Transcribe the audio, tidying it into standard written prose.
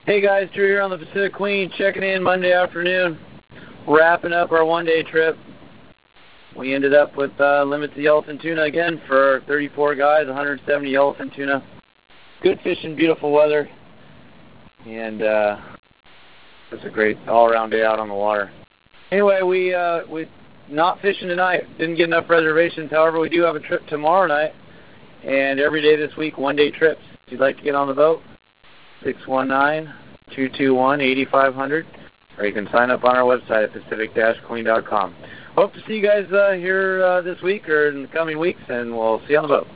Hey guys, Drew here on the Pacific Queen, checking in Monday afternoon, wrapping up our one-day trip. We ended up with limits of yellowfin tuna again for 34 guys, 170 yellowfin tuna. Good fishing, beautiful weather, and it's a great all-around day out on the water. Anyway, we not fishing tonight. Didn't get enough reservations. However, we do have a trip tomorrow night, and every day this week, one-day trips. If you'd like to get on the boat, 619-221-8500, or you can sign up on our website at pacific-queen.com. Hope to see you guys here this week or in the coming weeks, and we'll see you on the boat.